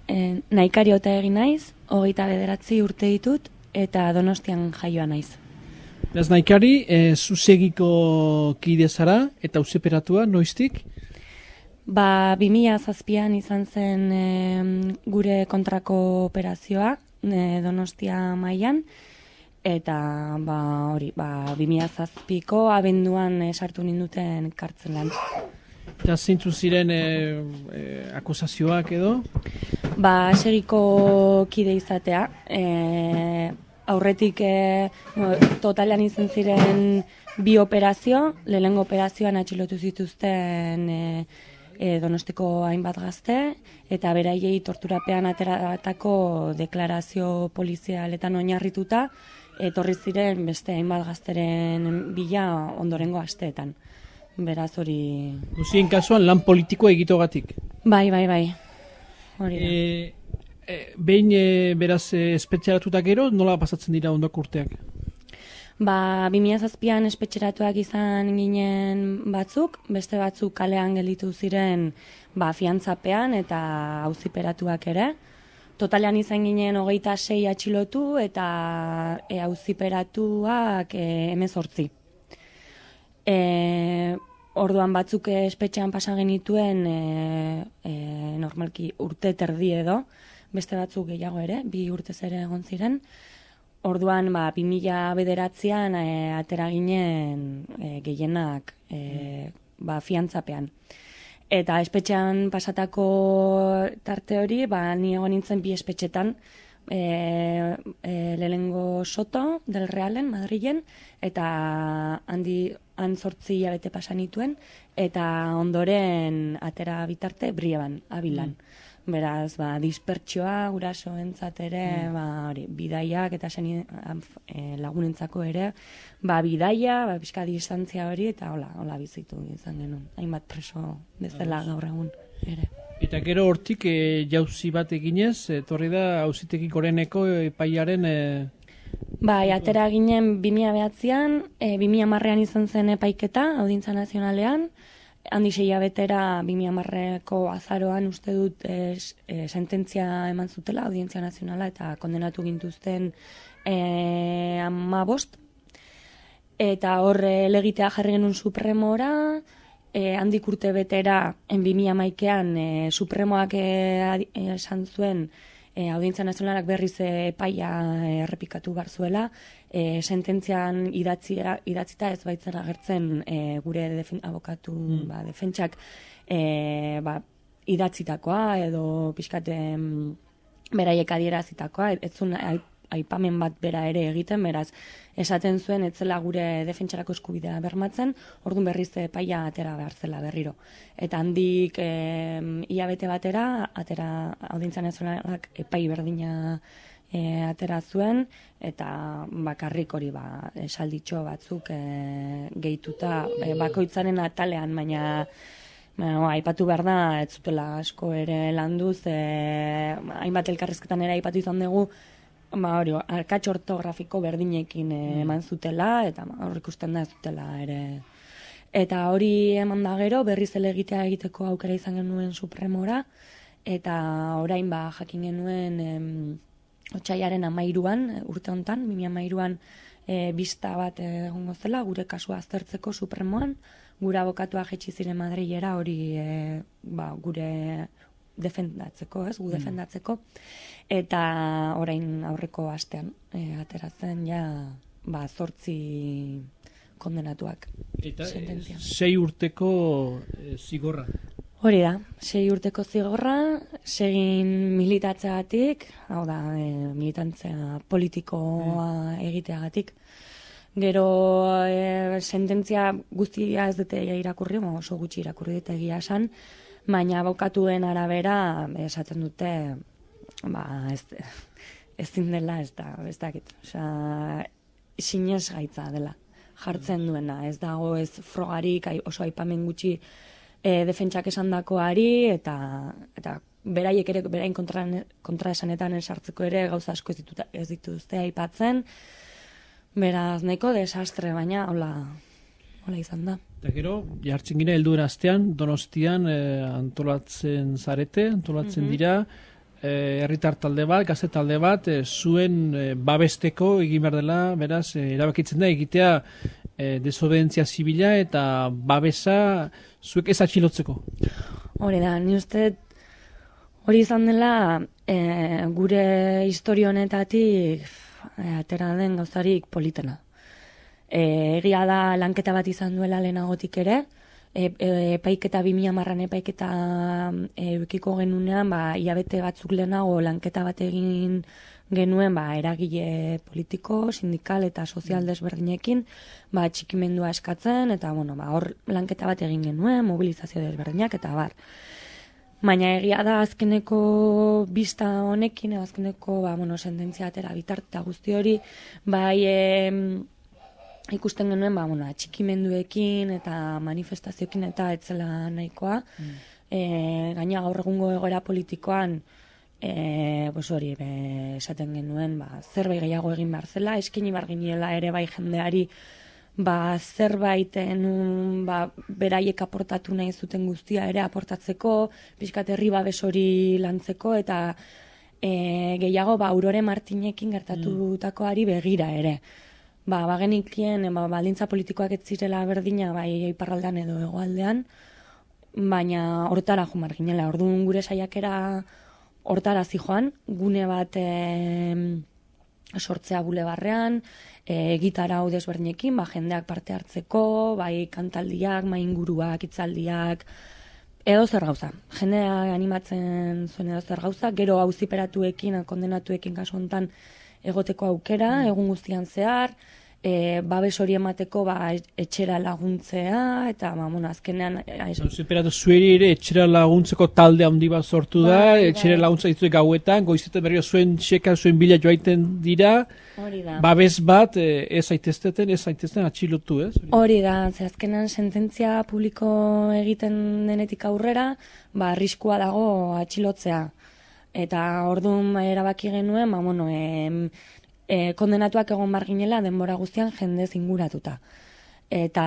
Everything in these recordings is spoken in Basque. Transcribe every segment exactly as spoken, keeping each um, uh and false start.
e, naikariota egin naiz, hogeita bederatzi urte ditut, eta Donostian jaioa naiz. Beraz, Naikari, e, zuzegiko kide zara eta auziperatua noiztik? Ba, bi mila zazpian izan zen e, gure kontrako operazioa, e, Donostia mailan, eta ba, hori, ba, bi mila zazpiko abenduan e, sartu ninduten kartzelan. Eta zeintzu ziren e, e, akusazioak edo? Ba, segiko kide izatea, e, aurretik e, no, totalean izan ziren bi operazio, lehenengo operazioan atxilotu zituzten e, e, Donostiko hainbat gazte, eta beraiei torturapean ateratako deklarazio polizialetan oinarrituta, etorri ziren beste hainbat gazteren bila ondorengo asteetan. Beraz hori... Guzien kasuan lan politikoa egitogatik. Bai, bai, bai. Hori da. E, e, behin e, beraz e, espetxeratuta gero, nola pasatzen dira ondoko urteak? Ba, bi mila zazpian espetxeratuak izan ginen batzuk, beste batzuk kalean gelditu ziren ba, fiantzapean eta auziperatuak ere. Totalean izan ginen hogeita sei atxilotu eta e, auziperatuak e, hemezortzi. E, orduan batzuk espetxean pasa genituen e, e, normalki urte terdi edo, beste batzuk gehiago ere, bi urtez ere egon ziren. Orduan, ba, bi mila bederatzean e, atera ginen e, gehienak e, ba, fiantzapean. Eta espetxean pasatako tarte hori, ba, ni egon nintzen bi espetxetan, e, e, lehenengo Soto del Realen, Madrilen, eta handi han zortzi hilabete pasa nituen, eta ondoren atera bitarte Brieban, Abilan. Mm. Beraz, ba, dispertsioa, gurasoentzat ere, mm. ba, hori, bidaiak eta seni, e, lagunentzako ere, ba, bidaia, ba, pixka distantzia hori, eta hola, hola bizitu izan genuen. Hainbat preso bezala gaur egun ere. Eta gero hortik e, jauzi bat eginez, etorri da auzitegi goreneko epaiaren... E... Bai, atera ginen bi mila behatzean, e, bi mila hamarrean izan zen epaiketa, Audientzia Nazionalean, handi sei hilabetera bi mila hamarreko azaroan uste dut e, e, sententzia eman zutela Audientzia Nazionala eta kondenatu gintuzten e, hamabost. Eta horre legitea jarri genuen Supremora, e, handik urte betera, en bi mila hamaikean e, Supremoak e, esan zuen E, Audientzia Nazionalak berriz epaia errepikatu behar zuela, e, sententzian idatzia, idatzita ez baitzen agertzen e, gure defen, abokatu mm. ba, defentsak e, ba, idatzitakoa edo pixkate beraiek adierazitakoa, ez zuen aipamen bat bera ere egiten, beraz, esaten zuen etzela gure defentsarako eskubidea bermatzen, orduan berriz epaia atera behar zela berriro. Eta handik e, hilabete batera, atera Audientzia Nazionalak epai berdina e, atera zuen, eta bakarrik hori ba, esalditxo batzuk e, gehituta e, bakoitzaren atalean, baina Bueno, aipatu behar da, ez zutela asko ere landuz, e, hainbat elkarrizketan ere aipatu izan dugu, ba hori, arkatx ortografiko berdinekin eman zutela, eta hor ikusten da ez zutela ere. Eta hori eman da gero, berriz elegitea egiteko aukera izan genuen Supremora, eta orain ba jakin genuen em, otsailaren hamairuan, urte hontan, bi mila hamairuan e, bista bat egongo zela, gure kasua aztertzeko Supremoan, gure abokatua jetzi ziren Madrilera hori e, ba, gure defendatzeko, ez, gu defendatzeko, eta orain aurreko astean e, ateratzen ja ba zortzi kondenatuak. Eta sententzia. sei urteko e, zigorra. Hori da, sei urteko zigorra, segin militatzeagatik, hau da, e, militantzia politikoa mm. egiteagatik. Gero e, sententzia guztia ez dute irakurri, oso gutxi irakurri dute egia esan, baina abokatuen arabera esaten dute ba, ez, ezin dela ez da, ez dakit. Osea, sinez gaitza dela, jartzen duena. Ez dago ez frogarik, oso aipamen gutxi e, defentsak esandakoari, eta, eta beraiek ere, berain kontra, kontra esanetan esartzeko ere gauza asko ez, dituta, ez dituzte aipatzen. Beraz, nahiko desastre, baina hola, hola izan da. Eta gero, jartzen gira helduen astean, Donostian eh, antolatzen zarete, antolatzen mm-hmm. dira, herritar talde bat, gazte talde bat, e, zuen e, babesteko egin behar dela, beraz, e, erabakitzen da, egitea e, desobedentzia zibila eta babesa zuek ez atxilotzeko. Hori da, ni uste hori izan dela e, gure historia honetatik e, atera den gauzarik politena. E, egia da lanketa bat izan duela lehenagotik ere, E, e, epaiketa bi mila hamarran epaiketa e, eukiko genunean, ba, hilabete batzuk lehenago lanketa bat egin genuen, ba, eragile politiko, sindikal eta sozial desberdinekin, ba, txikimendua eskatzen, eta bueno, ba, hor lanketa bat egin genuen, mobilizazio desberdinak, eta bar. Baina egia da azkeneko bista honekin, azkeneko ba, bueno, sententzia atera bitarteta guzti hori, bai... E, ikusten genuen, ba, bueno, atxikimenduekin eta manifestazioekin eta etzela nahikoa. Mm. E, gaina gaur egungo egoera politikoan, e, pues hori, be, esaten genuen, ba, zerbait gehiago egin behar zela, eskini behar giniela ere bai jendeari, ba, zerbaiten, ba, beraiek aportatu nahi zuten guztia ere aportatzeko, pixkat herri babes hori lantzeko, eta e, gehiago, ba, Aurore Martinekin gertatutakoari begira ere. Ba, bagenikien, ba, baldintza politikoak ez zirela berdina, bai iparraldean edo hegoaldean, baina hortara jo marginela. Orduan gure saiakera hortara zijoan, gune bat e, sortzea bulebarrean, e, gitarau desberdinekin, ba, jendeak parte hartzeko, bai kantaldiak, mainguruak, hitzaldiak, edo zer gauza. Jendeak animatzen zuen edo zer gauza, gero auziperatuekin, kondenatuekin kasu honetan, egoteko aukera, egun guztian zehar, e, babes hori emateko ba, etxera laguntzea, eta ba, bueno, azkenean... Zauziperatu zueri ere etxera laguntzeko talde handi bat sortu da, ba, etxera laguntza ditu gauetan, goizetan berriro zuen txeka, zuen bila joaiten dira, babes bat e, ez aitezteten, ez aitezten atxilotu, ez? Hori da, ze azkenean sententzia publiko egiten denetik aurrera, ba, arriskua dago atxilotzea. Eta orduan erabaki genuen, ba, bueno, e, e, kondenatuak egon marginela denbora guztian jendez inguratuta. Eta,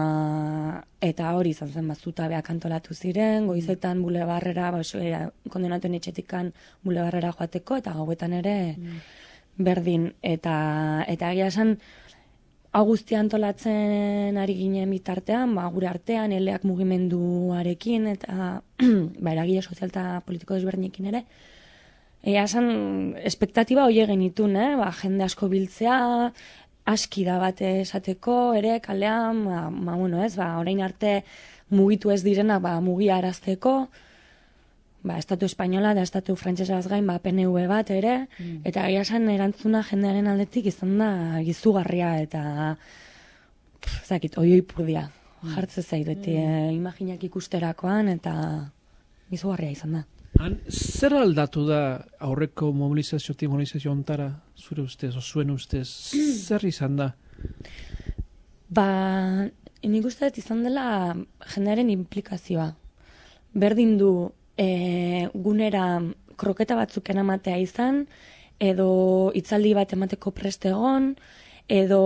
eta hori izan zen, bazuta beak antolatu ziren, goizetan bulebarrera, ba, e, kondenatuen etxetikan bulebarrera joateko, eta gauetan ere berdin. Eta, eta egia esan, hau guztia antolatzen ari ginen bitartean, ba, gure artean, eleak mugimenduarekin, eta ba, eragile sozial eta politiko desberdinekin ere, Ea esan, espektatiba hoi genitun, eh? Ba, jende asko biltzea, aski da bat esateko, ere, kalean, ba, ba, bueno, ez, ba, orain arte mugitu ez direnak, ba, mugia arazteko, ba, estatu espainola da estatu frantsesaz gain, ba, P N V bat ere, mm. eta ea esan erantzuna jendearen aldetik izan da gizugarria, eta, zakit, oi oipurdia, mm. jartze zaireti, mm. eh, imaginak ikusterakoan, eta gizugarria izan da. Han, zer aldatu da aurreko mobilizaziotik mobilizazio ontara, zure ustez, o zuen ustez, zer izan da? Ba, nik uste dut izan dela jendearen implikazioa. Berdin du e, gunera kroketa batzuk eramatea izan, edo hitzaldi bat emateko prest egon, edo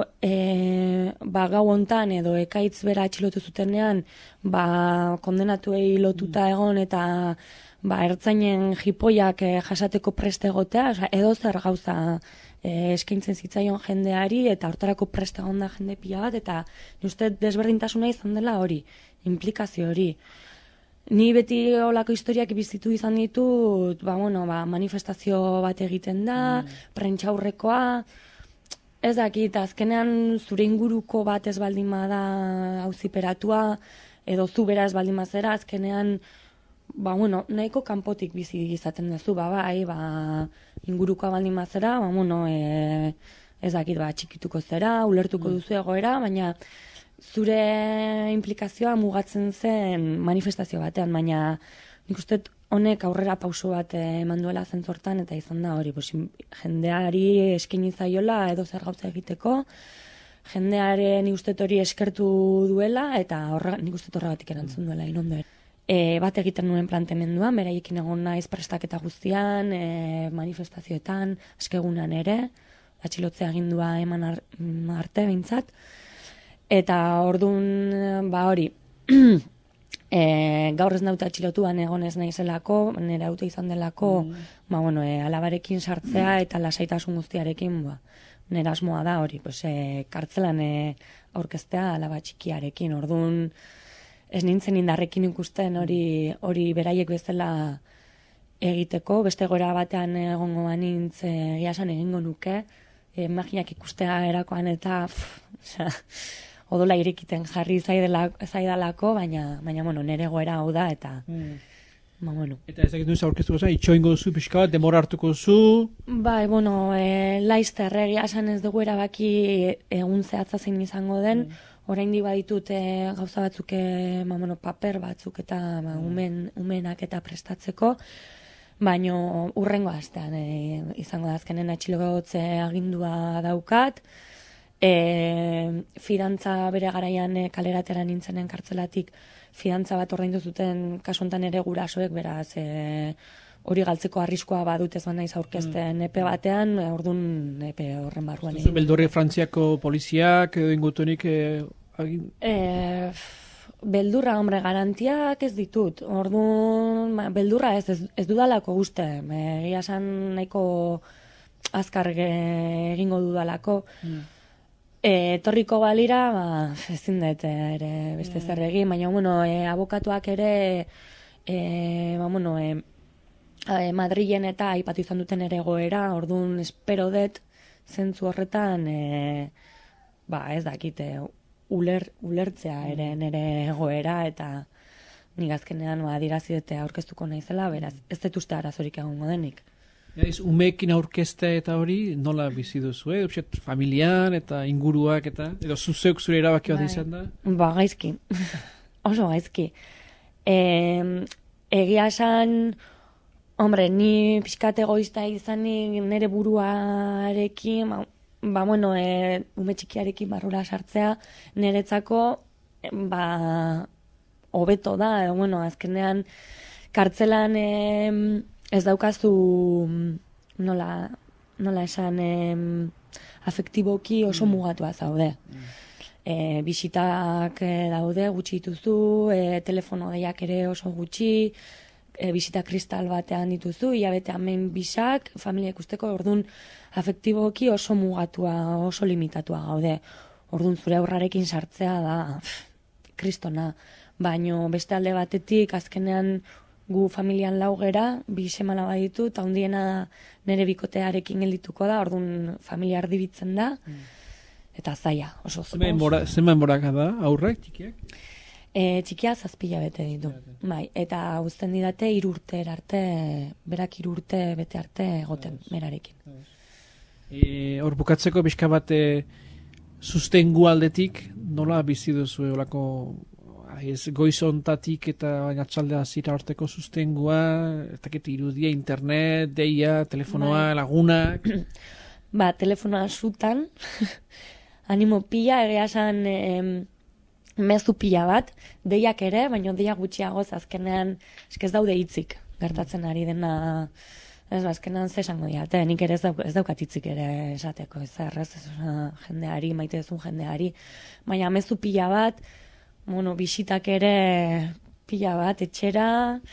e, ba, gau hontan edo ekaitz bera atxilotu zutenean, ba, kondenatuei lotuta egon eta ba, ertzainen jipoiak e, jasateko preste egotea, oza, edo zer gauza e, eskaintzen zitzaion jendeari, eta hortarako preste egon da jende pila bat, eta uste desberdintasuna izan dela hori, implikazio hori. Ni beti olako historiak bizitu izan ditut, ba, bueno, ba, manifestazio bat egiten da, mm. prentxaurrekoa, ez dakit, azkenean zure inguruko bat ez baldin bada auziperatua, edo zu bera ez baldin bazera, azkenean, ba, bueno, nahiko kanpotik bizi izaten duzu, ba, bai, ba, ingurukoa baldin bazera, ba, bueno, e, ez dakit, ba, txikituko zera, ulertuko mm. duzu egoera, baina zure implikazioa mugatzen zen manifestazio batean, baina nik uste honek aurrera pauso bat eman duela zentzortan, eta izan da hori, pues, jendeari eskaini zaiola edo zer gauza egiteko, jendearen nik uste hori eskertu duela, eta horra, nik uste horregatik erantzun duela, inondo. E, bat egiten nuen plantemenduan, beraiekin egon naiz prestaketa guztian, e, manifestazioetan, askegunan ere, atxilotzea agindua eman ar, arte behintzat, eta orduan, ba hori, E, gaur ez nauta atxilotuan egon ez naizelako, nire auto izan delako, mm. ba, bueno, e, alabarekin sartzea eta lasaitasun guztiarekin, ba, nire asmoa da hori, pues, e, kartzelan e, aurkeztea alaba txikiarekin, orduan ez nintzen indarrekin ikusten hori hori beraiek bezala egiteko, beste gora batean egongo banintz egiasan egingo nuke, e, magiak ikustea erakoan eta pff, oza, odola irekiten jarri zaidalako, baina, baina bueno, nire goera hau da, eta mm. ba, bueno. Eta ez dakit duzu aurkeztuko zen, itxoingo duzu pixka bat, demora hartuko duzu? Bai, bueno, e, laizter egia esan ez dugu erabaki egun zehatza zein izango den, mm. oraindik baditut e, gauza batzuk, e, ba, bueno, paper batzuk eta ba, umen, umenak eta prestatzeko, baino urrengo astean e, izango da azkenen atxilogotze agindua daukat, E, fidantza bere garaian e, kaleratera nintzenen kartzelatik fidantza bat ordaindu zuten kasu honetan ere gurasoek, beraz e, hori galtzeko arriskoa badut ez naiz aurkezten mm. epe batean, e, ordun epe horren barruan. Zuzu beldurri Frantziako poliziak edo ingutunik e, agin... E, beldurra, hombre, garantiak ez ditut. Orduan, beldurra ez, ez, ez dudalako uste. Egia esan nahiko azkar egingo dudalako. Mm. E, torriko balira, ba, ezin dut ere beste zer egin, baina, bueno, e, abokatuak ere, e, ba, bueno, e, e, Madrilen eta aipatu izan duten ere goera, orduan espero dut zentzu horretan, e, ba, ez dakite, uler, ulertzea ere nere goera, eta nik azkenean, ba, dirazidete aurkeztuko naizela, beraz, ez dut uste arazorik egongo denik. Ez, umeekin aurkezte eta hori nola bizi duzu, eh? Obxet, familian eta inguruak eta, edo zuzeuk zure erabaki bat izan da? Ba, gaizki. Oso gaizki. E, egia esan, hombre, ni pixkat egoista izanik nire buruarekin, ba, ba bueno, e, ume txikiarekin barrura sartzea, niretzako, ba, hobeto da, edo, bueno, azkenean, kartzelan, e, ez daukazu nola, nola esan em, afektiboki oso mm. mugatua zaude. Mm. E, bisitak e, daude, gutxi dituzu, e, telefono deiak ere oso gutxi, e, bisita kristal batean dituzu, hilabetean behin bisak, familia ikusteko, orduan afektiboki oso mugatua, oso limitatua gaude. Orduan zure aurrarekin sartzea da, pff, kristona. Baino beste alde batetik, azkenean gu familian laugera, bi semana baditu, eta hundiena nire bikotearekin geldituko da, orduan familia ardibitzen da, mm. eta zaila, oso oso. Zenba enboraka da, aurrak, txikiak? E, txikia zazpila bete ditu, bai, eta uzten didate irurte erarte, berak irurte bete arte egoten, merarekin. Hor e, bukatzeko pixka bat sustengu aldetik, nola bizi duzu olako ez goizontatik eta atxaldea zira horteko sustengua, eta keti irudia, internet, deia, telefonoa, bai. Lagunak. Ba, telefonoa zutan, animo pila, egia esan em, mezu pila bat, deiak ere, baina deia gutxiagoz azkenean eskez daude hitzik gertatzen ari dena, ez azkenean ze esango diate, nik ere ez, dauk, ez daukat hitzik ere esateko, ez errez, ez jendeari, maite duzun jendeari, baina mezu pila bat, bueno, bisitak ere pila bat etxera,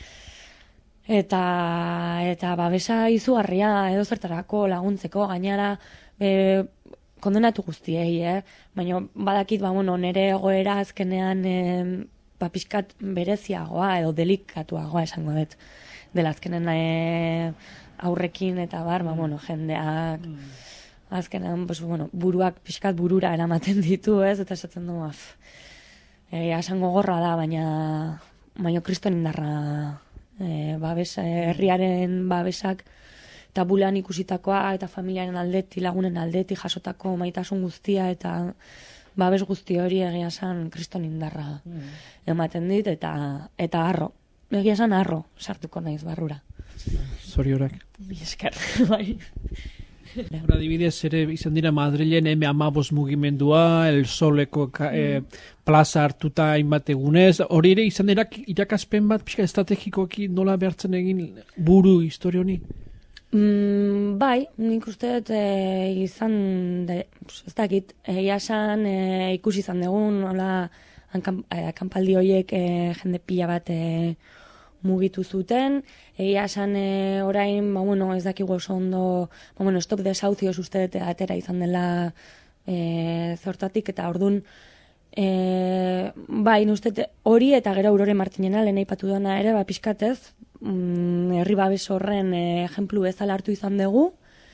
eta eta babesa izugarria edo zertarako laguntzeko, gainara e, kondenatu guztiei, eh? Baina badakit, ba, bueno, nire egoera azkenean e, ba, pixkat bereziagoa edo delikatuagoa esango dut. Dela azkenean e, aurrekin eta bar, ba, bueno, jendeak azkenean, pues, bueno, buruak pixkat burura eramaten ditu, ez? Eta esatzen du, af, egia esango gorra da, baina baina kriston indarra e, babes, herriaren babesak eta bulean ikusitakoa eta familiaren aldeti, lagunen aldeti jasotako maitasun guztia eta babes guzti hori egia esan kriston indarra mm. ematen dit eta eta harro, egia esan harro sartuko naiz barrura. Zoriorak. Mi esker, bai. Hora, adibidez, ere izan dira Madrilen eme amabos mugimendua, el soleko ka, mm. e, plaza hartuta hainbat egunez, hori ere izan dira irakaspen bat, pixka estrategikoki nola behartzen egin buru historia honi? Mm, bai, nik uste dut e, izan, de, ez dakit, egia esan e, ikusi izan dugun, nola akanpaldi horiek e, jende pila bat e, mugitu zuten, egia esan e, orain, ba, bueno, ez dakigu oso ondo, ba, bueno, stop desahucios uste dute atera izan dela e, zortatik, eta ordun e, bai, uste hori eta gero Aurore Martinena lehen aipatu dena ere, ba, pixkatez, mm, herri babes horren e, ejemplu bezala hartu izan dugu,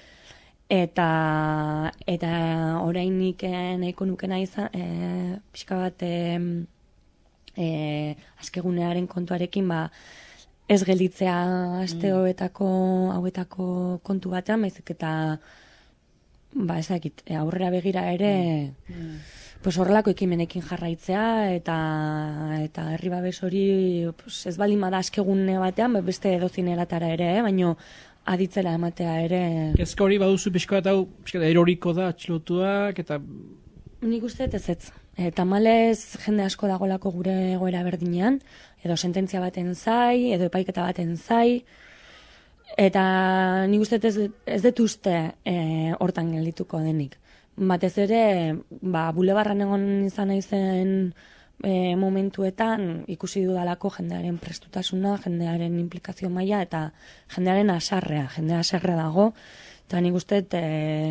eta eta orainik nahiko nukena izan, e, pixka bat e, e, askegunearen kontuarekin, ba, ez gelditzea aste mm. hauetako, hauetako kontu batean, baizik eta ba, ez dakit, aurrera begira ere mm. Mm. Pues horrelako ekimenekin jarraitzea, eta eta herri babes hori pues, ez baldin bada askegune batean, beste edozein eratara ere, eh? Baino aditzera ematea ere. Kezka hori baduzu pixka bat hau, pixka bat eroriko da atxilotuak, eta... Nik uste ez ez. E, tamalez jende asko dagolako gure egoera berdinean, edo sententzia baten zai, edo epaiketa baten zai, eta nik uste ez, ez dut uste e, hortan geldituko denik. Batez ere, ba, bulebarran egon izan naizen e, momentuetan ikusi dudalako jendearen prestutasuna, jendearen implikazio maila eta jendearen asarrea, jendea asarrea dago, eta nik uste e,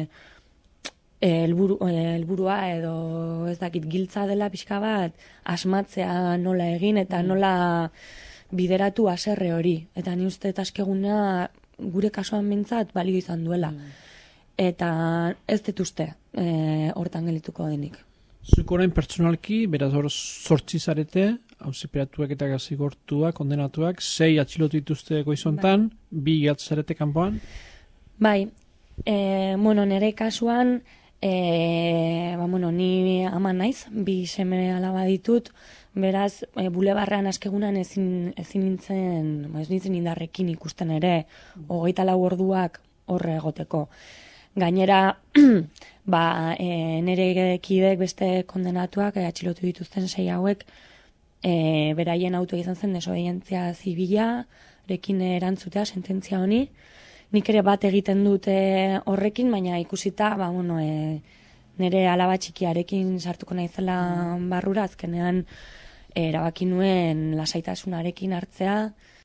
helburu, helburua edo ez dakit giltza dela pixka bat asmatzea nola egin eta nola bideratu aserre hori. Eta ni uste askeguna gure kasuan bintzat balio izan duela. Eta ez dut uste e, hortan gelituko denik. Zuko orain pertsonalki, beraz hor sortzi zarete, auziperatuak eta gazigortuak, kondenatuak, sei atxilotu dituzte goizontan, bai. Bi gatu zarete kanpoan? Bai, e, bueno, nire kasuan, e, ba, bueno, ni ama naiz, bi seme alaba ditut, beraz, e, bulebarrean askegunan ezin, ezin nintzen, ba, ez nintzen indarrekin ikusten ere, hogeita lau orduak horre egoteko. Gainera, ba, e, nire kidek beste kondenatuak e, atxilotu dituzten sei hauek, e, beraien auto izan zen desobedientzia zibila, rekin erantzutea sententzia honi. Nik ere bat egiten dute horrekin, baina ikusita, ba, bueno, e, nire alaba txikiarekin sartuko naizela barrura, azkenean e, erabaki nuen lasaitasunarekin hartzea,